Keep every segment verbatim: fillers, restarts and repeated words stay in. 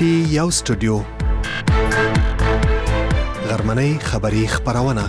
پټي یو سټوډیو غرمنۍ خبری خبرونه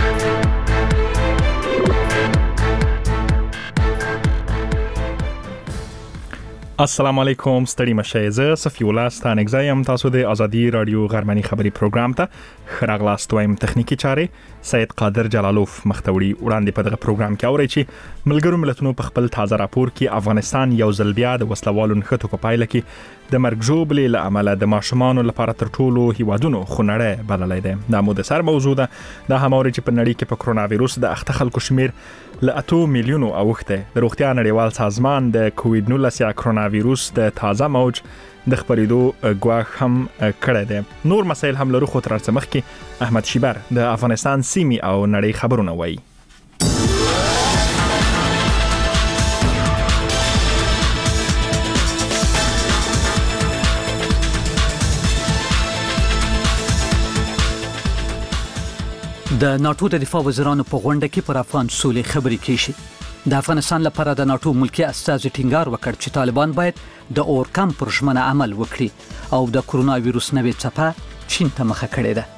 السلام علیکم ستړي مشه زه صفی الله ستانګزایم تاسو د ازادي رادیو غرمنۍ خبری پروګرام ته خراغلاست وایم تخنیکی چاره سید قادر جلالوف مختوری وړاندې په دغه پروګرام کې اوري چې ملګرو ملتونو په خپل تازه راپور کې افغانستان یو ځل بیا د وسلوالو نښتو په پایله کې د مرګ ژوبلې له امله د ماشومانو لپاره تر ټولو هیوادونو خونړی بللی دی. دا مو د سر موضوع ده. دا هم اوري چې په نړۍ کې په کرونا وایروس د اخته خلکو شمیر له اتو میلیونو اوښته. د روغتیا نړیوال سازمان د کووید نولس یا کرونا وایروس د تازه موج د خبرېدو ګواښ هم کړی دی. نور مسایل هم لرو، خو تر څه مخکې احمد شیبر د افغانستان سیمې او نړۍ خبرونه وایي. د ناتو د دفاع وزیرانو په غونډه کې پر افغان سولې خبرې کیږي. د افغانستان لپاره د ناتو ملکی استازي ټینګار وکړ چې طالبان باید د اورکم پر ژمنه عمل وکړي او د کرونا وایروس نوې څپه چین ته مخه کړې ده.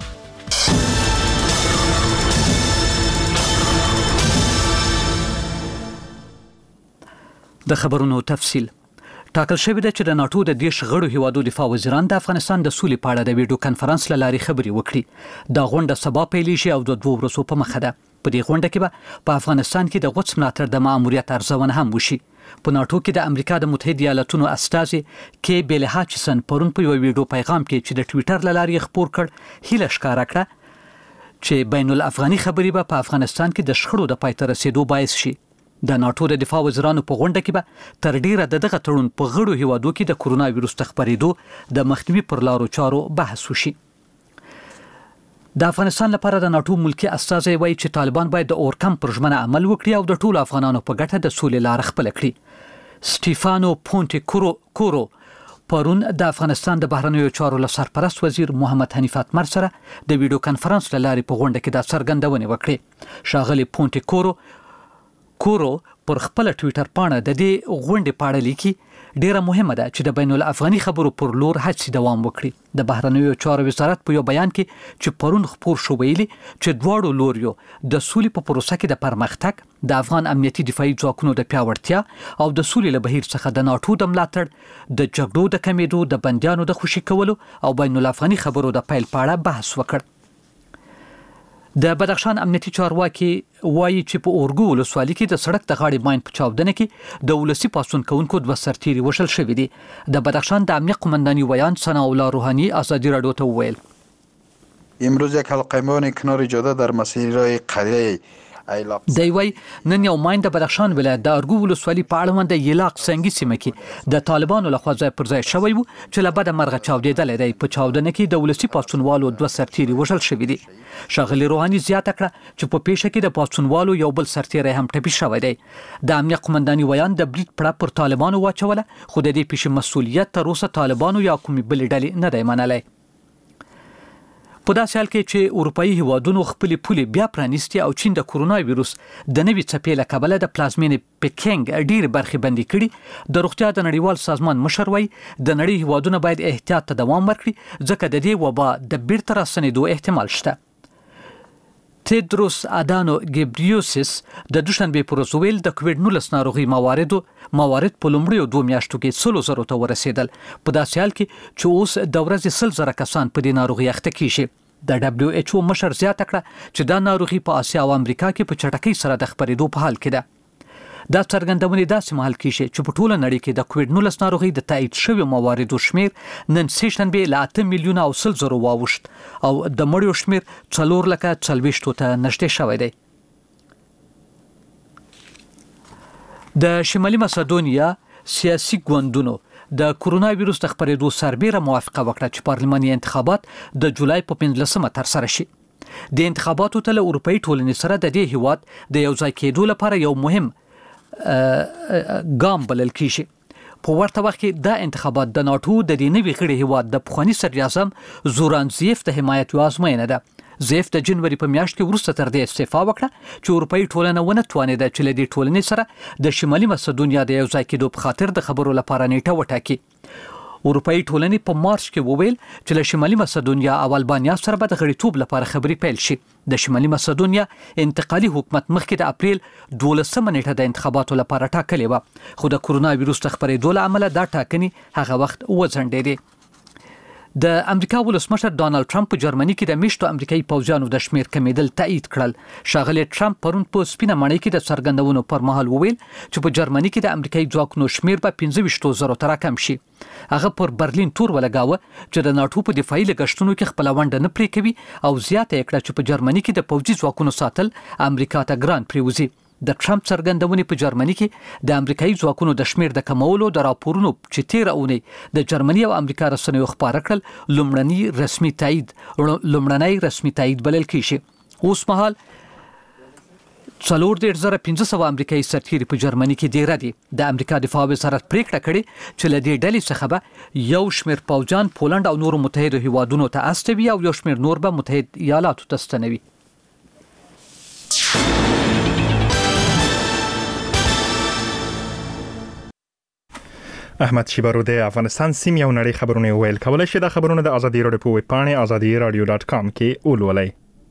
د خبرونو تفصیل ټاکل شوی دی چې د ناتو د دیش غړو هیوادو دفاع وزیران د افغانستان د سولې په اړه د ویډیو کانفرنس له لارې خبرې وکړي. دا غونډه سبا پیلېږي او د دوه ورځو په مخه ده. په دې غونډه کې به په افغانستان کې د غوڅ ملاتړ د ماموریت ارزونه هم وشي. په ناتو کې د امریکا د متحده ایالاتونو استازي کې بیل هاچسن پرون په یو ویډیو پیغام کې چې د ټوئیټر له لارې خپور کړ هیله ښکاره کړه چې بین الافغاني خبرې به په افغانستان کې د شخړو د پای ته رسیدو باعث شي. د ناتو د دفاع وزیرانو په غونډه کې به تر ډیره د دغه تړون په غړو هیوادو کې د کرونا وایروس خپرېدو د مخنیوي پر لارو چارو بحث وشي. د افغانستان لپاره د ناتو ملکی استازي وایي چې طالبان باید د اورکم پر ژمنه عمل وکړي او د ټولو افغانانو په ګټه د سولې لار خپل کړي. سټيفانو پونټي کورو کورو پرون د افغانستان د بهرنیو چارو له سرپرست وزیر محمد حنیف اتمر سره د ویډیو کانفرنس له لارې په غونډه کې د څرګندونې وکړې. شاغلي پونټي کورو کورو پر خپل ټوئیټر پاڼه د دې غونډې په اړه لیکي ډیره مهمه ده چې د بین الافغاني خبرو پر لور هڅې دوام وکړي. د بهرنیو چارو وزارت په یو بیان کې چې پرون خپور شو ویلي چې دواړو لوریو د سولې په پروسه کې د پرمختګ، د افغان امنیتي دفاعي ځواکونو د پیاوړتیا او د سولې له بهیر څخه د ناتو د ملاتړ، د جګړو د کمیدو، د بندیانو د خوشي کولو او بین الافغاني خبرو د پیل په اړه بحث وکړ. د بدخشان امنیتي چارواکي وایي چې په اورګو ولسوالۍ کې د سړک د غاړې ماین په چاودنه کې د ولسی پاسون کوونکو دوه سرتیري وشل شوي دي. د بدخشان د امنیت قماندانی ویان ثنا الله روحانی آزادی رادیو ته وویل امروز یک هواپیمای کنار جاده در مسیر قریه دی وای نن یو ماین د بدخشان ولایت د ارګو ولسوالۍ په اړوند د یلاق سنگي سیمه کې د طالبانو لخوا ځای پر ځای شوی وو چې له بده مرغه چاودېدل دی. په چاودنه کې د ولسی پاسونوالو دوه سرتیري وشل شوي دي. شاغلي روحاني زیاته کړه چې په پیښه کې د پاسونوالو یو بل سرتیری هم ټپي شوی دی. د امنیت قماندانی ویان د بریټ پړه پر طالبانو واچوله، خو د دې پیښې مسؤلیت تر اوسه طالبانو یا کومې بلې ډلې نه دی منلی. په داسې حال کې چې اروپایي هیوادونو خپل پولې بیا پرانیستي او چین د کرونا وایروس د نوې څپې له کبله د پلازمینې پکینګ ډېرې برخې بندي کړي. د روغتیا د نړیوال سازمان مشر وایي د نړۍ هیوادونه باید احتیاط ته دوام ورکړي ځکه د دې وبا د بیرته راستنېدو احتمال شته. تیدروس ادانو ګبریوسس د دوشنبه پر ورځ ویل د کووید نولس ناروغي مواردو موارد په لومړیو دوه میاشتو کې سلو زرو ته ورسېدل. په داسې حال کې چې اوس د ورځې سل زره کسان په دې ناروغي اخته کیږي. د دبليو ایچ او مشر زیاته کړه چې دا ناروغي په اسیا او امریکا کې په چټکۍ سره د خپرېدو په حال کې ده. دا څرګندونې داسې مهال کیږي چې په ټوله نړۍ کې د کووید نولس ناروغي د تایید شویو مواردو شمیر نن سه شنبه له اته میلیونه او سل زرو واوښت او د مړیو شمیر څلور لکه څلوېښتو ته نږدې شوی دی. د شمالي مسدونیا سیاسي ګوندونو د کرونا وایروس د خپرېدو سربېره موافقه وکړه چې پارلماني انتخابات د جولای په پنځلسمه ترسره شي. د انتخاباتو ته له اروپایي ټولنې سره د دې هیواد د یو ځای کېدو لپاره یو مهم ګام بلل کیږي. په ورته وخت کې دا انتخابات د ناتو د دې نوي غړي هیواد د پخواني صدر اعظم زوران زیف د حمایت یو ازموینه ده. زیف د جنوري په میاشت کې وروسته تر دې استعفا وکړه چې اروپایي ټولنه ونه توانېده چې له دې ټولنې سره د شمالي مسدونیا د یو ځای کېدو په خاطر د خبرو لپاره نیټه وټاکي. اروپאי ټولنې په مارچ کې وویل چې له شمالي مقدونیا او البانیا سره به د غړیتوب لپاره خبرې پیل شي. د شمالي مقدونیا انتقالي حکومت مخکې د اپریل دولسمه نیټه د انتخاباتو لپاره ټاکلې وه، خو د کورونا وایروس د خپرېدو له امله دا ټاکنې هغه وخت وځنډېدې. د امریکا ولسمشر ډانلډ ټرمپ په جرمني کې د میشتو امریکایي پوځیانو د شمیر کمیدل تایید کړل. ښاغلی ټرمپ پرون په سپینه ماڼۍ کې د څرګندونو پر مهال وویل چې په جرمني کې د امریکایي ځواکونو شمیر به پنځه ویشت زرو ته راکم شي. هغه پر برلین تور ولګاوه چې د ناټو په دفاعي لګښتونو کې خپل ونډه نه پرې کوي او زیاته یې کړه چې په جرمني کې د پوځي ځواکونو ساتل امریکا ته ګران پریوزي. د ټرمپ څرګندونې په جرمني کې د امریکایي ځواکونو د شمیر د کمولو د راپورونو چې تیر اونۍ د جرمني او امریکا رسنیو خبره کړل لومړنی رسمي تایید لومړنی رسمي تایید بلل کیږي. اوس مهال څلور دېرش زره پنځه سوه امریکایي سرتیري په جرمني کې ډیره دي. د امریکا دفاع وزارت پریکړه کړې چې له دې ډلې څخه به یو شمیر پوځیان پولند او نورو متحده هیوادونو ته استوي او یو شمیر نور به متحد ایالاتو ته ستنوي. احمد شیبارو د افغانستان سیمې او نړۍ خبرونه ویل. کولای شئ دا خبرونه د ازادي راډیو په ویب پاڼې ازادي راډیو ډاټ کام کې ولولئ.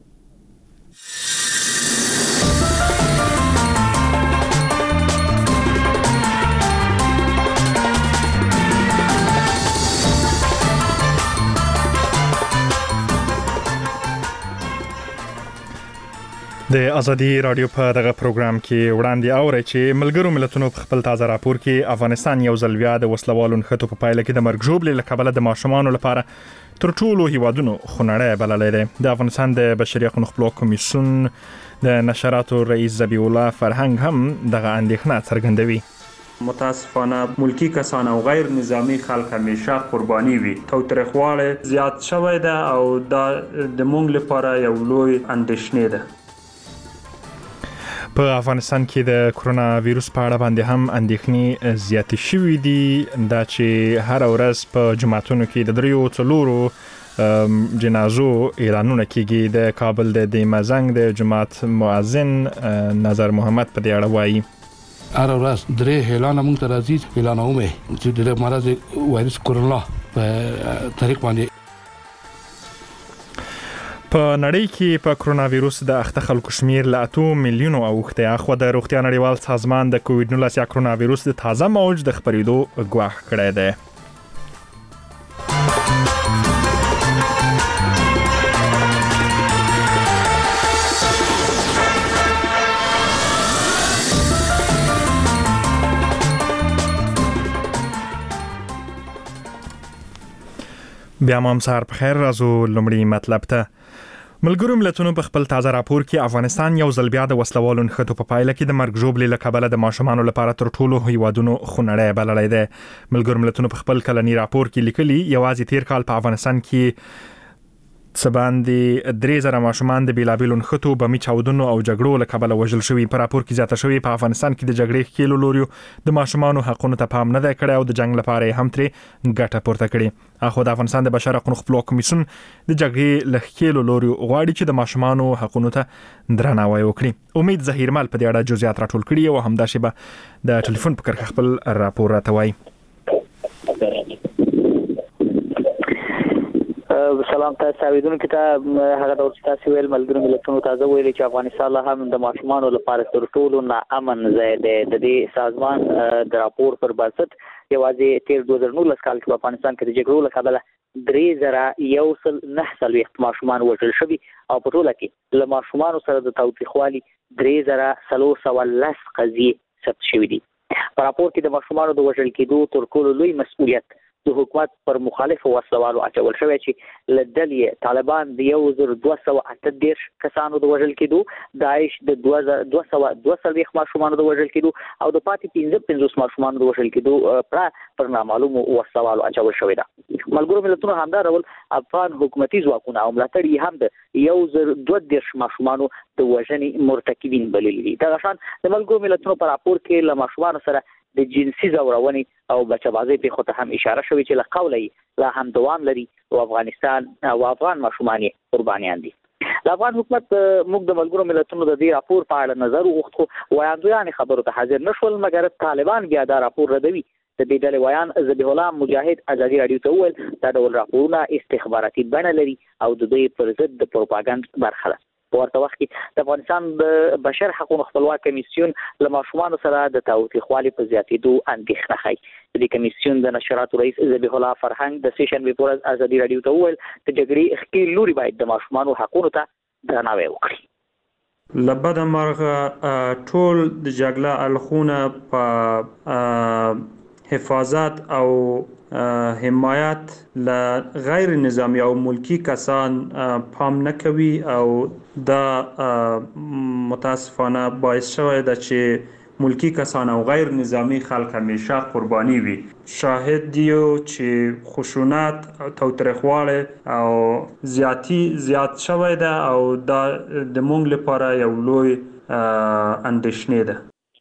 د ازادي راډیو په دغه پروګرام کې وړاندې اوري چې ملګرو ملتونو په خپل تازه راپور کې افغانستان یو ځل بیا د وسلوالو نښتو په پایله کې د مرګ ژوبلې له کبله د ماشومانو لپاره تر ټولو هیوادونو خونړی بللی دی. د افغانستان د بشري حقوقو خپلواک کمیسیون د نشراتو رئیس ذبیح الله فرهنګ هم دغه اندېښنه څرګندوي. متاسفانه ملکی کسان او غیر نظامی خلک همیشه قربانی وي. تاوتریخوالی زیات شوی ده او دا د موږ لپاره یو لوی اندېښنې ده. په افغانستان کې د کورونا وایروس په اړه باندې هم اندېښنې زیاتې شوې دي. دا چې هر ورځ په جماعتونو کې د دریو څلورو جنازو اعلانونه کیږي. د کابل د دیمزنګ د جماعت مؤذن نظر محمد په دې اړه وایي هر ورځ درې اعلان موږ ته راځي اعلانومه چې د مرض وایروس کورونا په طریق باندې په نړۍ کې په کورونا وایروس د اخته خلکو شمیر له اتو میلیونو اوښته. خو د روغتیا نړیوال سازمان د کووډ نولس یا کورونا وایروس د تازه موج د خپرېدو ګواښ کړی دی. بیا مو سهار په خیر. راځو لومړی مطلب ته. ملګرو ملتونو په خپل تازه راپور کې افغانستان یو ځل بیا د وسلوالو نښتو په پایله کې د مرګ ژوبلې له کبله د ماشومانو لپاره تر ټولو هیوادونو خونړی بللی دی. ملګرو ملتونو په خپل کلنی راپور کې لیکلي یوازې تیر کال په افغانستان کې څه باندې درې زره ماشومان د بیلابیلو نښتو بمي چاودنو او جګړو له کبله وژل شوي. په راپور کې زیاته شوي په افغانستان کې د جګړې ښکېلو لوریو د ماشومانو حقونو ته پام نه دی کړی او د جنگ لپاره یې هم ترې ګټه پورته کړې. اخو د افغانستان د بشر حقوقو خپلواک کمیسیون د جګړې له ښکېلو لوریو غواړي چې د ماشومانو حقونو ته درناوی وکړي. امید ظهیرمل په دې اړه جزئیات راټول کړي او همداسې به د ټلیفون په کرښه خپل راپور راته وایي. سلام تاسو اوریدونکو ته. هغه د تاسو ویل ملګرو ملتونو تازه ویلي چې افغانستان له هم د ماشومانو لپاره تر ټولو ناامن ځای دی. د دې سازمان د راپور پر بنسټ یوازې تیر دوه زره نولس کال کې په افغانستان کې د جګړو له کبله درې زره یو سل نه څلوېښت ماشومان وژل شوي او په ټوله کې له ماشومانو سره د تاوتریخوالي درې زره څلور سوه لس قضیې ثبت شوي دي. په راپور کې د ماشومانو د وژل کېدو تر ټولو لوی مسؤلیت د حکومت پر مخالفو وسلوالو اچول شوی چې له ډلې طالبان د یو زر دوه سوه اته دېرش کسانو د وژل کېدو، داعش د دوه سوه دوه څلوېښت ماشومانو د وژل کېدو او د پاتې پنځه پنځوس ماشومانو د وژل کېدو پر پر نامعلومو وسلوالو اچول شوی ده. ملګرو ملتونو همدا ډول افغان حکومتي ځواکونه او ملاتړي هم د یو زر دوه دېرش ماشومانو د وژنې مرتکبین بللي دي. دغه شان د ملګرو ملتونو په راپور کې له ماشومانو سره د جنسي ځورونې او بچه‌بازۍ پیښو ته هم اشاره شوې چې له قوله یې لا هم دوام لري او افغانستان او افغان ماشومان یې قربانیان دي. د افغان حکومت موږ د ملګرو ملتونو د دې راپور په اړه نظر وغوښتو، وړاندویانې خبرو ته حاضر نشول، مګر طالبان بیا دا راپور ردوي د دې ډلې ویان ذبیح الله مجاهد ازادي رادیو ته وویل دا ډول راپورونه استخباراتي بڼه لري او د دوی پر ضد د پروپاګاندا برخه ده. په ورته وخت کې د افغانستان د بشر حقوقو خپلواک کمیسیون له ماشومانو سره د تاوتریخوالي په زیاتېدو اندېښنه ښیي. د دې کمیسیون د نشراتو رئیس ذبیح الله فرهنګ د سه شنبې په ورځ ازادي رادیو ته وویل د جګړې ښکېل لوري باید د ماشومانو حقوقو ته درناوی وکړي. له بده مرغه ټول د جګړه اړخونه په حفاظت او حمایت له غیر نظامی او ملکی کسان پام نه کوي او دا متاسفانه باعث شوی ده چې ملکی کسان او غیر نظامی خلک همیشه قربانی وي. شاهد دیو چې خشونت او تاوتریخواله او زیاتی زیات شوی ده او دا د مونږ لپاره یو لوی اندېښنه ده.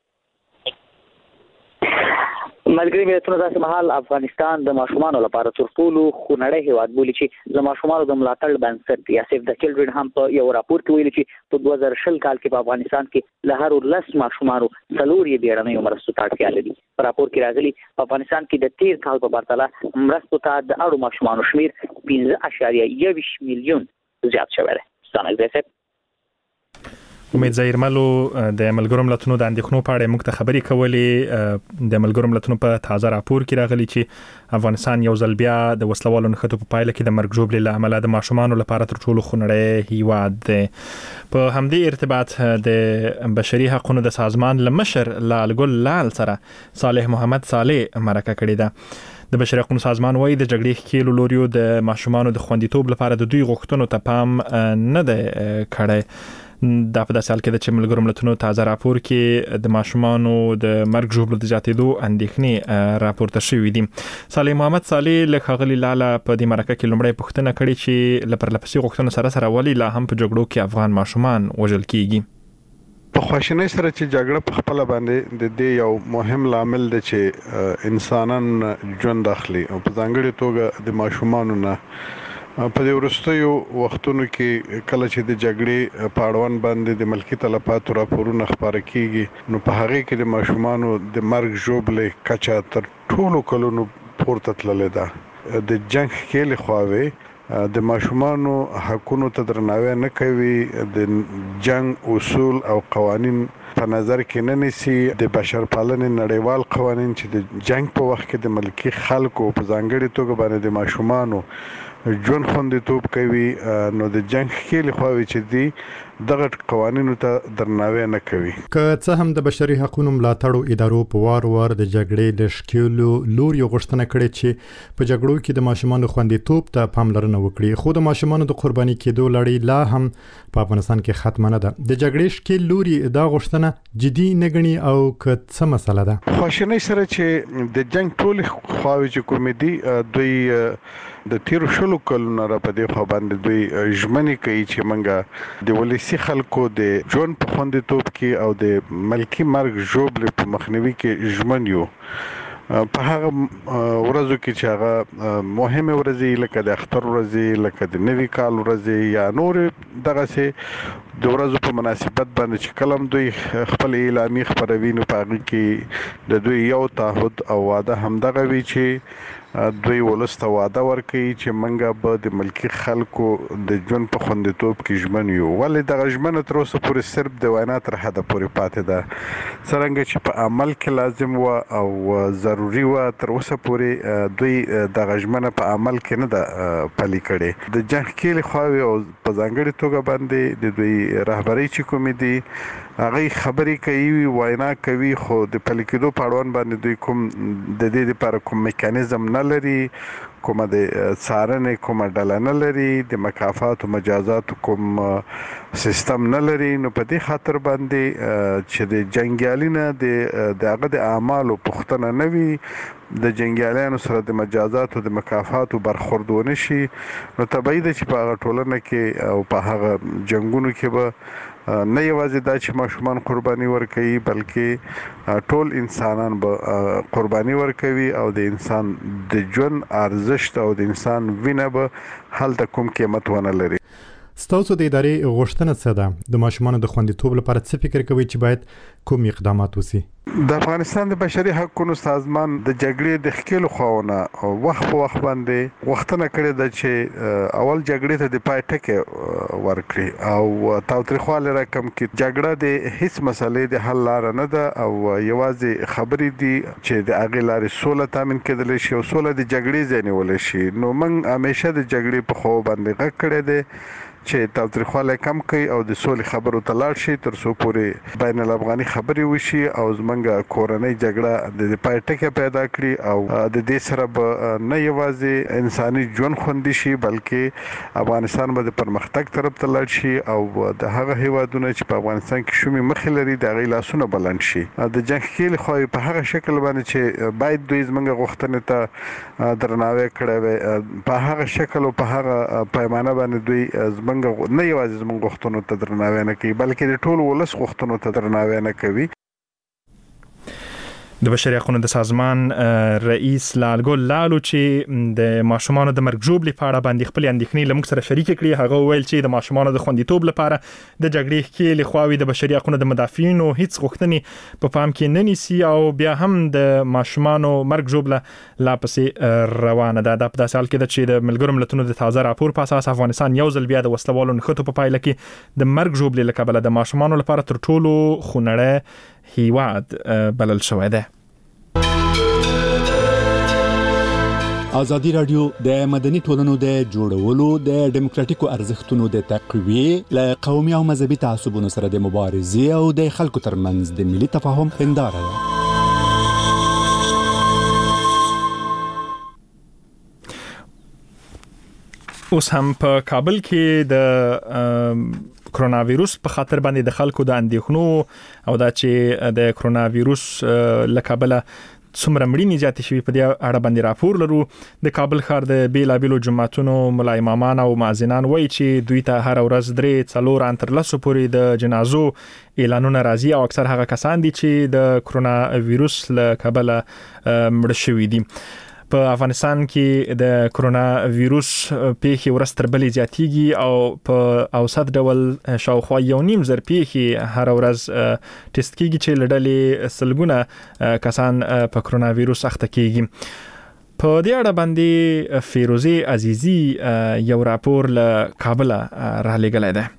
ملګري ملتونه داسې مهال افغانستان د ماشومانو لپاره تر ټولو خونړی هیواد بولي چې د ماشومانو د ملاتړ بنسټ یا سیف د چلډرن هم په یو راپور کې ویلي چې په دوه زره شل کال کې په افغانستان کې له هر لس ماشومانو څلور یې بیړنیو مرستو ته اړتیا لري. په راپور کې راغلي په افغانستان کې د تیر کال په پرتله مرستو ته د اړو ماشومانو شمیر پنځه اعشاریه یوویشت میلیون زیات شوی دی. ستانه امید ظاهر ملو د ملګرو ملتونو د اندېښنو په اړه موږ ته خبرې کولې. د ملګرو ملتونو په تازه راپور کې راغلي چې افغانستان یو ځل بیا د وسلوالو نښتو په پایله کې د مرګ ژوبلې له امله د ماشومانو لپاره تر ټولو خونړی هیواد دی. په همدې ارتباط د بشري حقوقو د سازمان له مشر لال ګل لال سره صالح محمد صالح مرکه کړې ده. د بشري حقوقو سازمان وايي د جګړې ښکېلو لوریو د ماشومانو د خوندیتوب لپاره د دوی غوښتنو ته پام نه دی کړی. دا په داسې حال کې چې ملګرو ملتونو تازه راپور کې د ماشومانو د مرګ ژوبلو د زیاتېدو اندېښنې راپورته شوې دي. صالح محمد صالح له ښاغلي لاله په دې مرکه کې لومړی پوښتنه کړې چې له پرلپسې غوښتنو سره سره ولې لا هم په جګړو کې افغان ماشومان وژل کیږي. په خواشینۍ سره چې جګړه په خپل باندې د دې یو مهم لامل دی چې انسانان ژوند اخلي او په ځانګړي توګه د ماشومانو نه. په دې وروستیو وختونو کې کله چې د جګړې په اړوند باندې د ملکی تلفاتو راپورونه خپاره کیږي نو په هغه کې د ماشومانو د مرګ ژوبلې کچه تر ټولو کلونو پورته تللې ده. د جنگ ښکېلې خواوې د ماشومانو حقونو ته درناوی نه کوي، د جنگ اصول او قوانین په نظر کې نه نیسي. د بشرپالنې نړیوال قوانین چې د جنگ په وخت کې د ملکی خلکو په ځانګړي توګه باندې د ماشومانو ژوند خوندیتوب کوي، نو د جنگ ښکېلې خواوې چې دي دغه قوانینو ته درناوی نه کوي. که څه هم د بشري حقوقو ملاتړو ادارو په وار وار د جګړې د ښکېلو لوري غوښتنه کړې چې په جګړو کې د ماشومانو خوندیتوب ته پاملرنه وکړي، خو د ماشومانو د قرباني کېدو لړۍ لا هم په افغانستان کې ختمه نه ده. د جګړې ښکېل لوري دا غوښتنه جدي نه ګڼي او که څه مسله ده؟ خواشینۍ سره چې د جنگ ټولې خواوې چې کومې دي دوی د تیرو شلو کلونو را په دې خوا باندې دوی ژمنې کوي چې موږ د ولسي خلکو د ژوند په خوندیتوب کې او د ملکي مرګ ژوبلې په مخنیوي کې ژمن یو. په هغه ورځو کې چې هغه مهمه ورځې لکه د اختر ورځې، لکه د نوي کال ورځې یا نور دغسې د ورځو په مناسبت باندې چې کله هم دوی خپل اعلامیې خپروي نو په هغې کې د دوی یو تعهد او وعده همدغه وي چې دوی ولس ته وعده ورکوي چې موږ به د ملکي خلکو د ژوند په خوندیتوب کې ژمن یو. ولې دغه ژمنه تر اوسه پورې صرف د وینا تر حده پورې پاتې ده، څرنګه چې په عمل کې لازم و او ضروري و تر اوسه پورې دوی دغه ژمنه په عمل کې نه ده پلي کړې. د جنګ ښکېلې خواوې او په ځانګړې توګه باندې د دوی رهبرۍ چې کومې دي هغه خبرې کوي، وینا کوي، خو د پلي کېدو په اړوند باندې دوی کوم د دې لپاره کوم میکانیزم نه لري، کومه د څارنې کومه ډله نه لري، د مکافات او مجازات کوم سیستم نه لري. نو په دې خاطر باندې چې د جنګیالي نه د هغه د اعمالو پوښتنه نه وي، د جنګیالیانو سره د مجازات او د مکافاتو برخورد ونه شي، نو طبیعي ده چې په هغه ټولنه کې او په هغه جنګونو کې به نه یوازې دا چې ماشومان قرباني ورکوي بلکې ټول انسانان به قرباني ورکوي او د انسان د ژوند ارزښت او د انسان وینه به هلته کوم قیمت ونه لري. ستاسو د ادارې غوښتنه څه ده؟ د ماشومانو د خوندیتوب لپاره څه فکر کوي چې باید کوم اقدامات وسی؟ د افغانستان د بشري حقوقو سازمان د جګړې د خکېلو خواونه وخت په وخت باندې وختونه کړی د چې اول جګړې ته د پای ټکی ورکړي او تاوتریخواله رقم کې جګړه د هیڅ مسلې د حل لار نه ده او یوازې خبرې دي چې د اغه لارې سوله تامین کېدل شي او سوله د جګړې ځنیول شي. نو موږ همیشه د جګړې په خو باندې غږ کړی دی چې تاوتریخواله کم کړي او د سولې خبرو ته لاړ شي تر څو پورې بین الافغاني خبرې وشي او زمونږ کورنۍ جګړه د پای ټکی پیدا کړي او د دې سره به نه یوازې انساني ژوند خوندي شي بلکې افغانستان به د پرمختګ طرف ته لاړ شي او د هغه هیوادونو چې په افغانستان کې شومې مخې لري د غي لاسونه بلند شي. د جنگ کې خو په هغه شکل باندې چې باید دوی زمونږ غوښتنې ته درناوی کړی وي په هغه شکل او په هغه پیمانه باندې دوی زمونږ نه یوازې زمونږ غوښتنو ته درناوی نه کوي بلکې د ټول ولس غوښتنو ته درناوی نه کوي. د بشري حقوقو د سازمان رئیس لالګل لالو چې د ماشومانو د مرګ ژوبلې په اړه باندې خپل اندېښنې لمک سره شریک کړي هغه ویل چې د ماشومانو د خوندیتوب لپاره د جګړې کې لخواوي د بشري حقوقو د مدافعینو هیڅ غوښتنې په پام کې نه نیسي او بیا هم د ماشومانو مرګ ژوبله لا پسې روانه ده. د په داسې حال کې ده چې د ملګرو ملتونو د تازه راپور په اساس افغانستان یو ځل بیا د وسلوالو نښتو په پایله کې د مرګ ژوبلې له کبله د ماشومانو لپاره تر ټولو خونړی هیواد بلل شوی دی. ازادي رادیو د مدني ټولنو د جوړولو د دیموکراتیکو ارزښتونو د تقویې له قومي او مذهبي تعصبونو سره د مبارزې او د خلکو ترمنځ د ملي تفاهم هنداره ده. اوس هم په کابل کې د کرونا وایروس په خاطر باندې د خلکو د اندېښنو او دا چې د کرونا وایروس لکبله څومره مړینې زیاتې شوي په دې اړه باندې راپور لرو. د کابل ښار د بیلابیلو جماعتونو ملا امامان او مؤذنان وایي چې دوی ته هر ورځ درې څلور ان تر لسو پورې د جنازو اعلانونه راځي او اکثر هغه کسان دي چې د کرونا وایروس له کبله مړ شوي دي. په افغانستان کې د کرونا وایروس پیښې ورځ تر بلې زیاتېږي او په اوسط ډول شاوخوا یو نیم زر پیښې هر ورځ ټیسټ کېږي چې له ډلې سلګونه کسان په کرونا وایروس اخته کېږي. په دې اړه باندې فیروزي عزیزی یو راپور له کابل را لېږلی دی.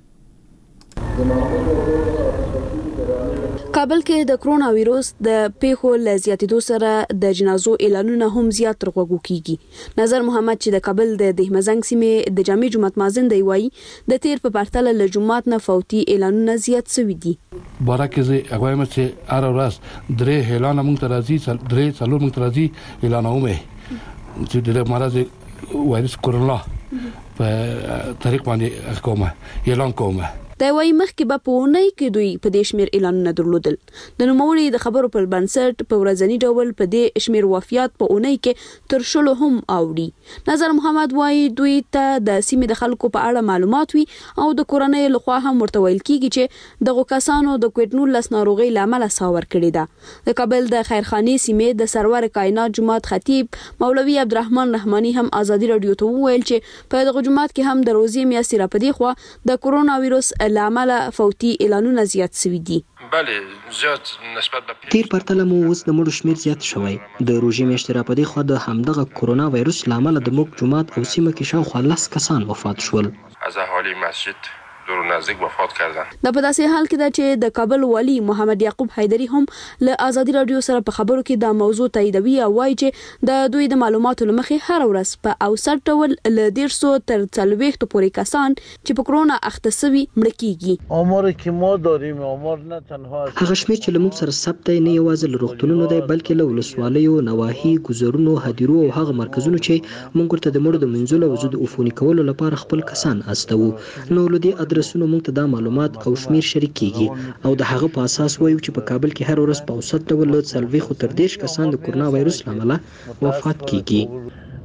کابل کې د کرونا وایروس د پیښو له زیاتېدو سره د جنازو اعلانونه هم زیات ترغوږو کیږي. نظر محمد چې د کابل د دهمزنګ سیمې د جامع جماعت مازن دی وایي د تیر په پرتله له جماعت نه فوتي اعلانونه زیات شوي دي. بارکه هغه مې چې هر ورځ درې اعلان مونږ ته راځي درې څلور مونږ ته راځي اعلانومه چې د مرض وایرس کرونا په طریق باندې کومه اعلان کومه دا وایي مخکې به په اونۍ کې دوی په دې شمیر اعلانونه درلودل. د نوموړي د خبرو پر بنسټ په ورځنی ډول په دې شمیر وفیات په اونۍ کې تر شلو هم اوړي. نظر محمد وایي دوی ته د سیمې د خلکو په اړه معلومات وي او د کورنۍ لخوا هم ورته ویل کیږي چې دغه کسانو د کووډ نولس ناروغي لامل ساور کړی ده. د کابل د خیرخاني سیمې د سرور کائنات جماعت خطیب مولوي عبدالرحمن رحماني هم ازادي رادیو ته وویل چې په دغه جماعت کې هم د روزي میاشتې را پدې خو د کرونا وایروس لامل فوتي اعلانونه زیات شوي دي. بله زیات نسبت به تیر پرتله مو اوس د مړو شمیر زیات شوی. د روژې میاشتې را پدې خو د همدغه کرونا وایروس لامل د موږ جماعت او سیمه کې شاوخوا لس کسان وفات شول. از اهالی مسجد دور نزدیک وفات کردن. دا په داسې حال کې ده چې د کابل والی محمد یعقوب حیدری هم له ازادي رادیو سره په خبرو کې دا موضوع تاییدوي او وایي چې د دوی د معلوماتو لمخې هر ورځ په اوسط ډول له ډېر سو تر څلوېښتو پورې کسان چې په کرونا اخته شوي مړ کیږي. آمار که ما داریم آمار نه تنها هغه شمیر چې لموږ سره ثبت دی نه یوازې له روغتونونو دی بلکې له ولسوالیو نواحي ګذرونو هدیرو او هغه مرکزونو چې موږ ورته د مړو د منځلو او زود عفوني کولو لپاره خپل کسان استوو. نو له دې ادرسونو موږ ته دا معلومات او شمیر شریک کیږي او د هغه په اساس وایو چې په کابل کې هر ورځ په اوسط ډول له څلوېښتو تر دېرش کسان د کرونا وایروس لامل وفات کیږي.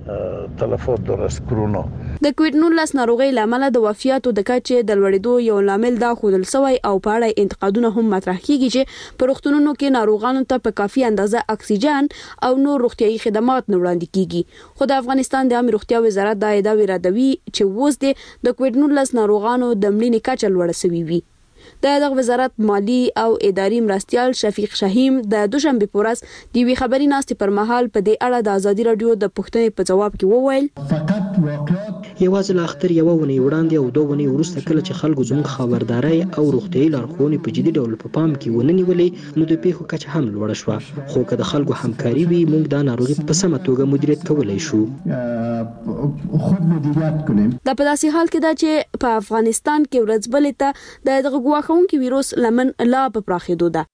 تلفات درست کرونا. د کووډ نولس ناروغۍ لامل د وفیاتو د کچې د لوړېدو یو لامل دا خودل سوی او په اړه انتقادونه هم مطرح کیږي چې په روغتونونو کې ناروغانو ته په کافي اندازه اکسیجن او نور روغتيایي خدمات نه وړاندې کیږي. خو د افغانستان د عامه روغتیا وزارت دا ادعا ردوي چې ووس د کووډ نولس ناروغانو د مړینې کچه لوړه شوې وي. د دغه وزارت مالی او اداري مرستيال شفیق شهیم د دوشنبه پورس د وی خبري ناستې پر مهال په دې اړه د ازادي رادیو د پښتنې په جواب کې وویل فقط واقعیت یوازې لا اختر یو ونی وړاندې او دوه ونی ورسته کله چې خلکو زموږ خبرداري او روغتيایي لارښوونې په جدي ډول په پام کې وننیولې نو د پیښو کچه هم لوړه شوه. خو که د خلکو همکاري وي موږ دا ناروغي په سمه توګه مدیریت کولای شو. خود مدیریت کړو. دا په داسې حال کې ده چې په افغانستان کې ورځبلې ته د دغه واخونکي ویروس لمن لا په پراخېدو ده.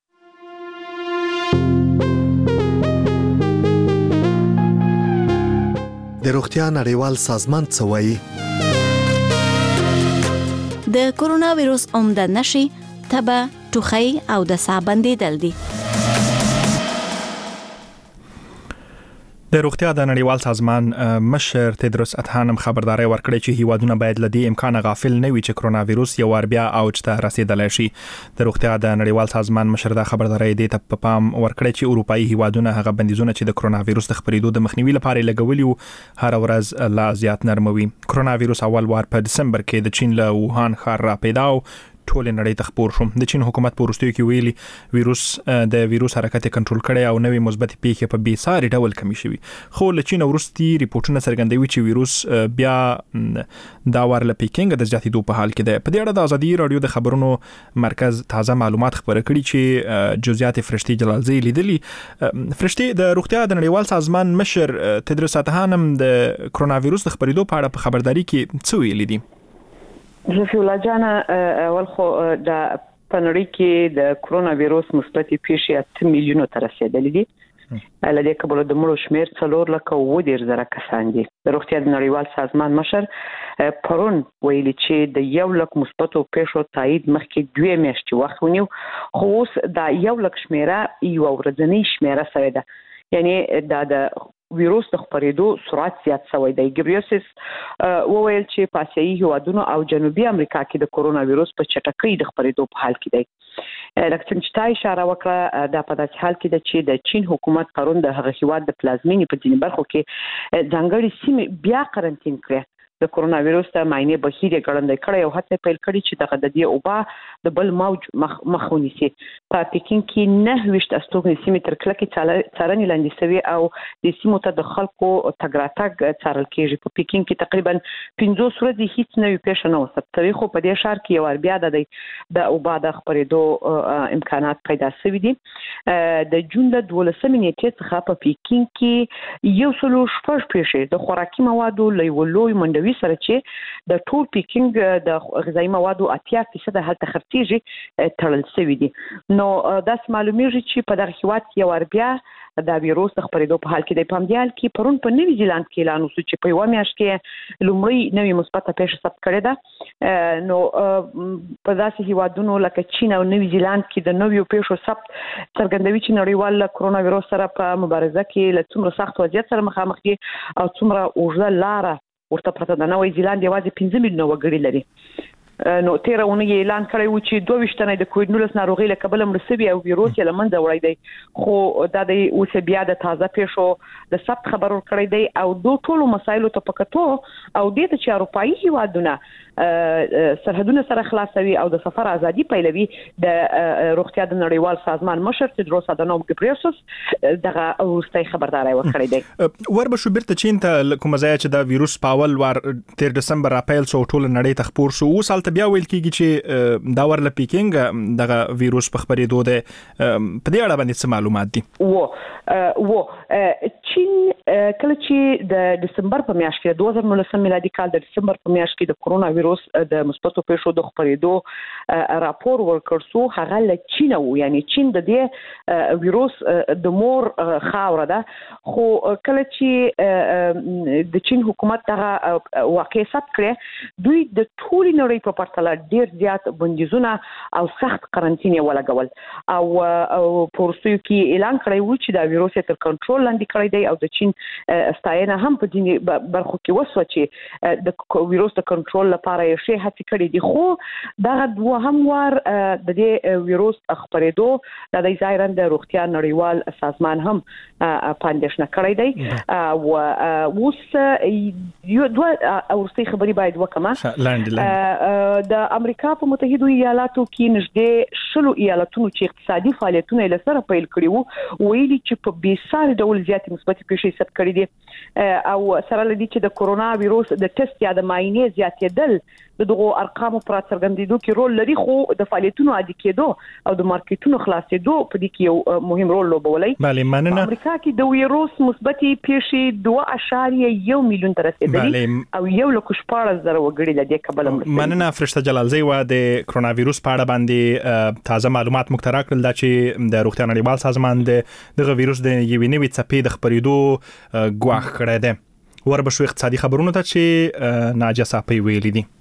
د روغتیا نړیوال سازمان څه وایي؟ د کورونا ویروس عمده نشي تبه، ټوخی او د ساه بندیدل دي. د روغتیا د نړیوال سازمان مشر تدروس ادحانم خبرداري ورکړې چې هیوادونه باید لدی امکان غافل نه وي چې کرونا ویروس یو ور بیا اوج ته رسیدلی شي. د روغتیا د نړیوال سازمان مشر د خبرداري د ته په پام ورکړې چې اروپאי هیوادونه هغه بندیزونه چې د کرونا ویروس د خپرېدو د مخنیوي لپاره لګولي هر ورځ لا زیات نرموي. کرونا ویروس اول وار په دسمبر کې د چین له ووهان ښار را پیدا او ټول نړۍ ته خپور شو. د چین حکومت په وروستیو کې ویلي ویروس د ویروس حرکت کنټرول کړي او نوې مثبت پیښې په بي ساري ډول کمی شوي. خو له چین وروستي ریپورتونه څرګندوي چې ویروس بیا دا ور له پیکینګ د زیاتېدو په حال کې ده. په دې اړه د ازادي رادیو د خبرونو مرکز تازه معلومات خبره کړي چې جزئیات فرشتي جلالزی لیدلي. فرشتي د روغتیا د نړیوال سازمان مشر تدروس ادحانم د کرونا ویروس د خبرېدو په اړه په خبرداري کې څه ویلي دي؟ زفی الله جان اول خو د پنړی کې د کرونا ویروس مثبت پیښې اته میلیونو ته رسیدلې دي. لدې کبل د مړو شمیر څلور لکه و ډیر زره کسان دي. د روغتیا د نړیوال سازمان مشر پرون ویلي چې د یو لک مثبتو پیښو تایید مخکې دوه میاشتې وخت ونیو، خو اوس دا یو لک شمیره یو ورځنی شمیره سوی ده. یعنی دا د ویروس د خپرېدو سرعت زیات شوی دی. ګبریوسس وویل چې په اسیایي هیوادونو او جنوبي امریکا کې د کرونا ویروس په چټکۍ د خپرېدو په حال کې دی. لکه څنګه چې تا اشاره وکړه دا په داسې حال کې ده چې د چین حکومت پرون د هغه هیواد د پلازمینې په ځینې برخو کې ځانګړي سیمې بیا قرنټین کړې. د کرونا ویروس ته معاینه بهیر ګړندې کړي او هڅه پیل کړي چې دغه د دې اوبا د بل موج مخ ونیسي. په پکین کې نه وشت استوګنې سیمې تر کلکې څارنې لاندې شوي او د سیمو ته د خلکو تګ راتګ څارل کېږي. په پکین کې تقریبا پنځوس ورځې هیڅ نوې پیښه نه وه ثبت شوې، خو په دې ښار کې یو بیا د اوبا د خپرېدو امکانات پیدا شوي دي. د جون د دولسمې نیټې څخه په پکین کې یو سل شپږ پیښې د خوراکي موادو له یو لوی منډوي سره چې د ټول پیکینګ د غذایی موادو اتیا فیصد هلته خرڅېږي تړل شوي دي. نو داس معلومیږي چې په دغه هیواد کې یو بیا د ویروس د خپرېدو په حال کې دی. په همدې حال کې پرون په نوي زیلاند کې اعلان وشو چې په یوه میاشت کې لومړی نوې مثبته پیښه ثبت کړې ده. نو په داسې هیوادونو لکه چین او نوي زیلاند کې د نویو پیښو ثبت څرګندوي چې نړیوال له کرونا ویروس سره په مبارزه کې له څومره سخت وضعیت سره مخامخ دي او څومره اوږده لاره ورته پرته ده. نوی زیلاند یوازې پنځه میلیونه وګړي لري. نو تیره اونۍ اعلان کړی و چې دوه ویشت تنه د کووډ نولس ناروغۍ له کبله مړه شوي او ویروس یې له منځه وړی دی. خو دا د اوس بیا د تازه پیښو د ثبت خبر ورکړی دی او دو ټولو مسایلو ته په کتو او دې ته چې اروپایي هیوادونه سرحدونه سره خلاصوي او د سفر ازادي پیلوي، د روغتیا د نړیوال سازمان مشر تدروس ادحانم ګبریوسس دغه وروستۍ خبرداری ورکړی دی. ور به شو بیرته چین ته کوم ځای چې دا ویروس په اول وار تیر دسمبر را پیل شو ټول نړۍ ته خپور شو. اوس هلته بیا ویل کېږي چې دا ور له پیکینګ دغه ویروس په خپرېدو ده. په دې اړه باندې څه معلومات دي؟ و و چین کله چې د دسمبر په میاشت کې دوه زره نولسم میلادي کال د دسمبر په میاشت کې د کرونا ویروس د مثبتو پیښو د خپرېدو راپور ورکړ سو، هغه له چین وو. یعنی چین د دې ویروس د مور خاوره ده. خو کله چې د چین حکومت دغه واقع ثبت کړي، دوی د ټول نړۍ په په پرتله ډیر زیات بندیزونه او سخت قرنطینه ولګول او په وروستیو کې اعلان کړی و چې دا ویروس تر کنټرول لاندې کړی دی او د چین ستاینه هم په دې برخو کې وسو چې د ویروس د کنټرول لپاره یې شی هڅې کړې دي خو دا دوهم وار د دې ویروس خپرېدو د ظاهرا د روغتیا نړیوال سازمان هم پاندېښنه کړې دی او اوس یو دوه ورستي خبري باید وکړم د امریکا په متحده ایالاتو کې نږدې شلو ایالتونو چې اقتصادي فعالیتونه له سره پیل کړي وو ویلي چې په بیسار ډول زیات مثبت پیښې ثبت کړي دي او سره لدی چې د کورونا ویروس د ټیسټ یا د معاینې زیاتېدل د دغه ارقامو پر څرګندېدو کې رول لري خو د فعالیتونو عادي کېدو او د مارکیټونو خلاصېدو په دې کې یو مهم رول لوبولی. بله مننه. امریکا کې د ویروس مثبت پیښې دوه اعشاریه یو میلیون ته رسیدلي او یو لک شپږ زره وګړي له دې کبله مرسته. مننه فرشته جلالزی و د کرونا ویروس په اړه باندې تازه معلومات مخترع کړل دا چې د روغتیا نړیوال سازمان د دغه ویروس د یوې نوې څپې د خپرېدو ګواښ کړی دی. وربشو اقتصادي خبرونو ته چې ناجیه صافی ویلي دي.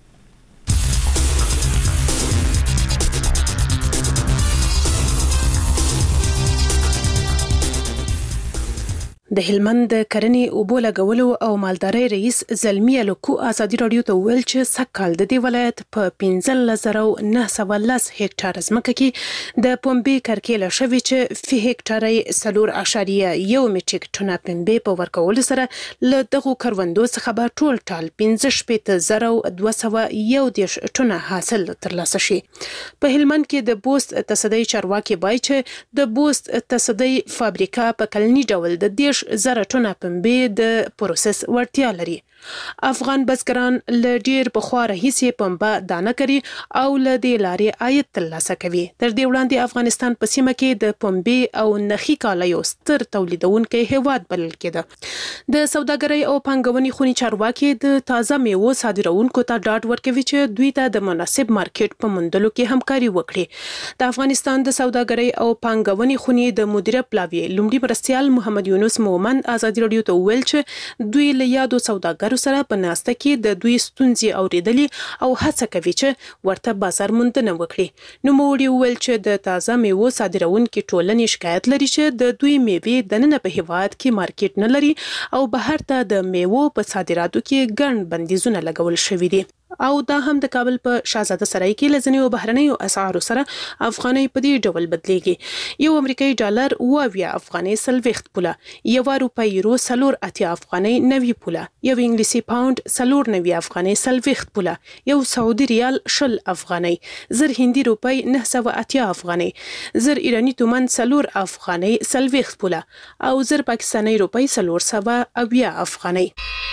د هلمند د کرنې اوبو لګولو او مالدارۍ رئیس زلمی الکو ازادي رادیو ته ویل چې سکهال د دې ولایت په پنځلس زره نه سوه لس هکټار ځمکه کې د پنبې کرکیله شوې چې فی هکټار څلور اعشاریه یو میټریک ټنه پنبې په ورکولو سره له دغو کروندو څخه به ټول ټال پنځه شپېته زره دوه سوه یو دېرش ټنه حاصل ترلاسه شي. په هلمند کې د بوست تصدۍ چارواکي وایي چې د بوست تصدۍ فابریکه په کلني ډول د دېرش زره ټنه پنبې د پروسس وړتیا لري. افغان بزګران له ډیر پخوا راهیسې پنبه دانه کوي او له دې لارې عاید ترلاسه کوي. تر دې وړاندې افغانستان په سیمه کې د پنبې او نخي کالیو ستر تولیدونکی هیواد بلل کېده. د سوداګرۍ او پانګونې خونې چارواکي د تازه میوو صادرونکو ته ډاډ ورکوي چې دوی ته د مناسب مارکیټ په موندلو کې همکاري وکړي. د افغانستان د سوداګرۍ او پانګونې خونې د مدیر پلاوی لومړي مرستیال محمد یونس مومند ازادي رادیو ته ویل چې دوی له یادو سوداګرو سره په ناسته کې د دوی ستونزې اوریدلي او هڅه کوي چې ورته بازار موندنه وکړي. نوموړي وویل چې د تازه میوو صادرونکو ټولنې شکایت لري چې د دوی میوې دننه په هیواد کې مارکیټ نه لري او بهر ته د میوو په صادراتو کې ګڼ بندیزونه لګول شوي دي. او دا هم د کابل په شاهزاده سرای کې لزنیو بهرنیو اسعارو سره افغانۍ په دې ډول بدلیږي. یو امریکایي ډالر اووه افغانۍ څلوېښت پوله، یو روپۍ یورو څلور اتیا افغانۍ نوي پوله، یو انګلیسي پاوند څلور نوي افغانۍ څلوېښت پوله، یو سعودي ریال شل افغانۍ، زر هندي روپۍ نه سوه اتیا افغانۍ، زر ایراني تومان څلور افغانۍ څلوېښت پوله او زر پاکستاني روپۍ څلور سوه اویا افغانۍ.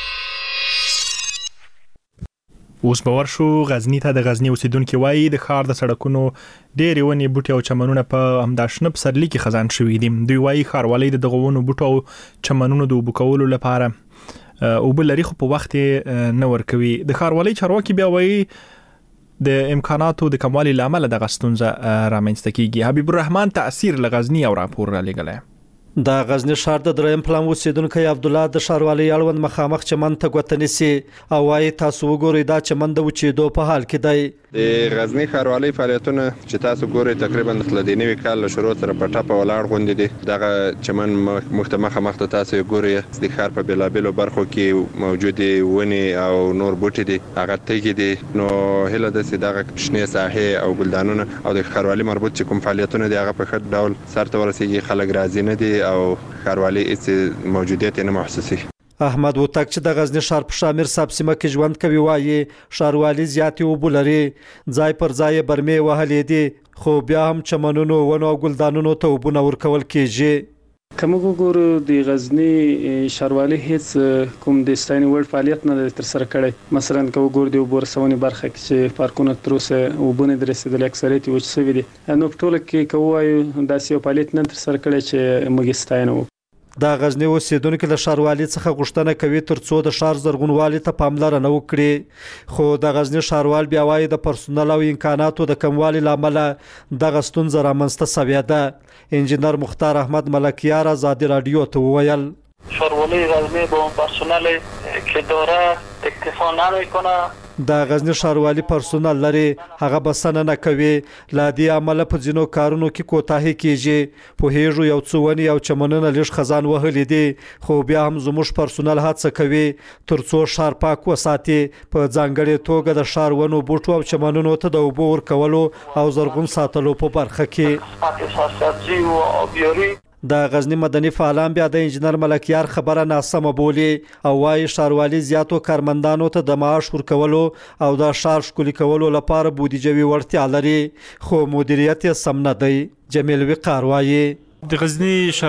اوس به ورشو غزنی ته. د غزنی اوسیدونکو وایي د ښار د سړکونو ډېرې ونې بوټي او چمنونه په همدا شنه پسرلي کې خزان شوي دي. دوی وایي ښاروالۍ د دغو ونو بوټو او چمنونو د اوبه کولو لپاره اوبه لري خو په وخت یې نه ورکوي. د ښاروالۍ چارواکي بیا وایي د امکاناتو د کموالي له امله دغه ستونزه رامنځته کیږي. حبیب الرحمن تأثیر له غزنی او راپور را لېږلی. د غزنی ښار د دریم پلان اوسیدونکی عبدالله د ښاروالۍ اړوند مخامخ چمن ته ګوته نیسي او وایي تاسو وګورئ دا چمن د وچېدو په حال کې دی. د غزنی ښاروالۍ فعالیتونه چې تاسو ګورئ تقریبا له دې نوي کال له شروع سره په ټپه ولاړ غوندې دي. دغه چمن موږ ته مخامخ ته تاسو ګورئ د ښار په بېلابېلو برخو کې موجودې ونې او نور بوټي دي، هغه تیږې دي. نو هیله ده چې دغه شنې ساحې او ګلدانونه او د ښاروالۍ مربوط چې کوم فعالیتونه دي هغه په ښه ډول سرته ورسیږي. خلک راضي نه دي او ښاروالۍ هیڅ موجودیت یې نه محسوسي. احمد وتک چې د غزنی ښار په شامر صاحب سیمه کې ژوند کوي وایي ښاروالۍ زیاتې اوبه لري، ځای پر ځای برمې وهلې دي خو بیا هم چمنونو ونو او ګلدانونو ته اوبه نه ورکول کېږي. که موږ وګورو د غزنی ښاروالۍ هیڅ کوم د ستاینې وړ فعالیت نه دی ترسره کړی. مثلا که وګورو د اوبو رسونې برخه کې چې پارکونه تر اوسه اوبه نه دي رسېدلي، اکثریت یې وچ شوي دي. نو په ټوله کې که ووایو داسې یو فعالیت نه ترسره کړی چې موږ یې ستاینه وکړو. د غزنی اوسیدونکو له ښاروالۍ څخه غوښتنه کوي ترڅو د ښار زرغونوالي ته پاملرنه وکړي، خو د غزنی ښاروال بیا وایي د پرسونل او امکاناتو د کموالي له امله دغه ستونزه رامنځته شوې ده. انجینر مختار احمد ملکیار ازادي رادیو ته وویل ښاروالۍ غزنی با اون پرسونل که داره اکتفا نمیکنه د غزنی ښاروالي پرسونل لري هغه بسنه نه کوي لا دې عمله په ځینو کارونو کې کوتاهي کیږي په هیڅ یو څو ونی او چمنونه لږ خزان وهلې دي خو بیا هم زموږ پرسونل هڅه کوي ترڅو ښار پاک وساتي په ځانګړي توګه د ښار ونو بوټو او چمنونو ته د اوبو ورکولو او زرغون ساتلو په برخه کې د غزنی مدني فعالان بیا د انجنیر ملکیار خبره ناسمه بولي او وايي ښاروالي زیاتو کارمندانو ته د معاش ورکولو او د ښار ښکلي کولو لپاره بودیجوي وړتیا لري خو مدیریت یې سم نه دی. جمیل وقار وايي د غزنی